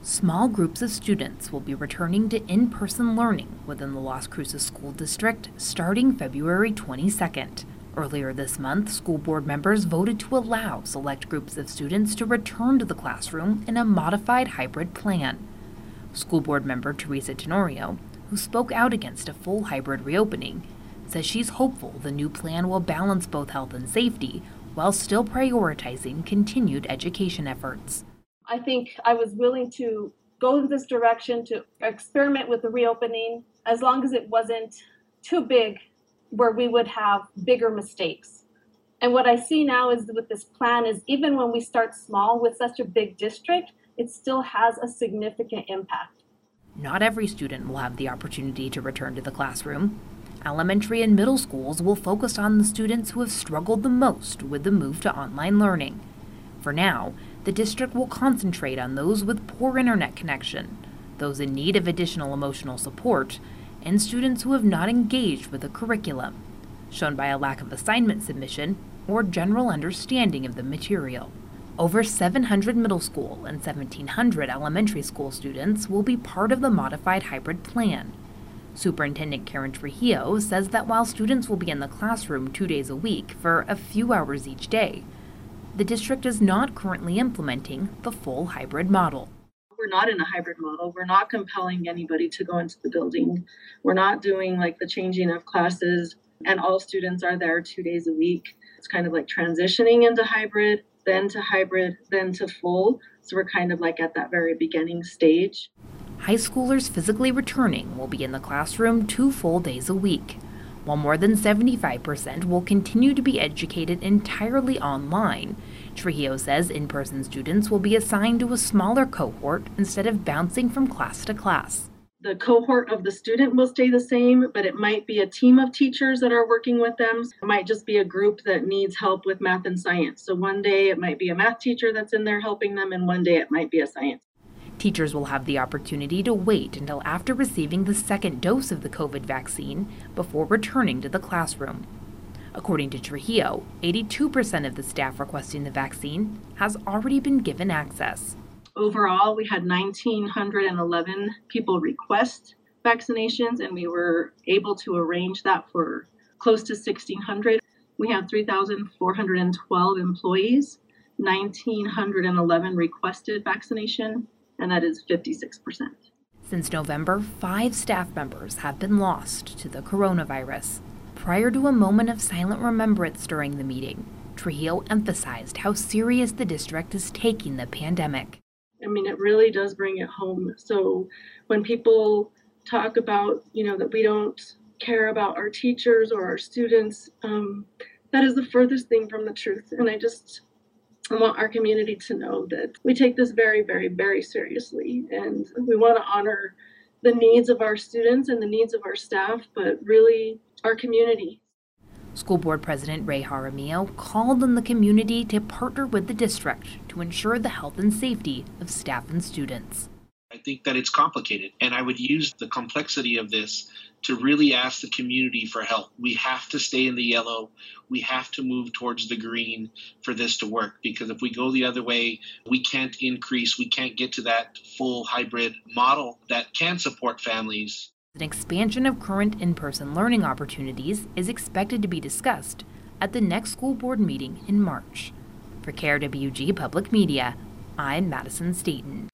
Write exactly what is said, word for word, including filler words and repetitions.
Small groups of students will be returning to in-person learning within the Las Cruces School District starting February twenty-second. Earlier this month, school board members voted to allow select groups of students to return to the classroom in a modified hybrid plan. School board member Teresa Tenorio, who spoke out against a full hybrid reopening, says she's hopeful the new plan will balance both health and safety while still prioritizing continued education efforts. I think I was willing to go in this direction to experiment with the reopening as long as it wasn't too big where we would have bigger mistakes. And what I see now is with this plan is even when we start small with such a big district, it still has a significant impact. Not every student will have the opportunity to return to the classroom. Elementary and middle schools will focus on the students who have struggled the most with the move to online learning. For now, the district will concentrate on those with poor internet connection, those in need of additional emotional support, and students who have not engaged with the curriculum, shown by a lack of assignment submission or general understanding of the material. Over seven hundred middle school and seventeen hundred elementary school students will be part of the modified hybrid plan. Superintendent Karen Trujillo says that while students will be in the classroom two days a week for a few hours each day, the district is not currently implementing the full hybrid model. We're not in a hybrid model. We're not compelling anybody to go into the building. We're not doing like the changing of classes and all students are there two days a week. It's kind of like transitioning into hybrid, then to hybrid, then to full. So we're kind of like at that very beginning stage. High schoolers physically returning will be in the classroom two full days a week, while more than seventy-five percent will continue to be educated entirely online. Trujillo says in-person students will be assigned to a smaller cohort instead of bouncing from class to class. The cohort of the student will stay the same, but it might be a team of teachers that are working with them. It might just be a group that needs help with math and science. So one day it might be a math teacher that's in there helping them, and one day it might be a science. Teachers will have the opportunity to wait until after receiving the second dose of the COVID vaccine before returning to the classroom. According to Trujillo, eighty-two percent of the staff requesting the vaccine has already been given access. Overall, we had one thousand nine hundred eleven people request vaccinations, and we were able to arrange that for close to sixteen hundred. We have three thousand four hundred twelve employees, one thousand nine hundred eleven requested vaccination, and that is fifty-six percent. Since November, five staff members have been lost to the coronavirus. Prior to a moment of silent remembrance during the meeting, Trujillo emphasized how serious the district is taking the pandemic. I mean, it really does bring it home. So when people talk about, you know, that we don't care about our teachers or our students, um, that is the furthest thing from the truth. And I just I want our community to know that we take this very, very, very seriously. And we want to honor the needs of our students and the needs of our staff, but really our community. School Board President Ray Jaramillo called on the community to partner with the district to ensure the health and safety of staff and students. I think that it's complicated, and I would use the complexity of this to really ask the community for help. We have to stay in the yellow. We have to move towards the green for this to work, because if we go the other way, we can't increase, we can't get to that full hybrid model that can support families. An expansion of current in-person learning opportunities is expected to be discussed at the next school board meeting in March. For K R W G Public Media, I'm Madison Staten.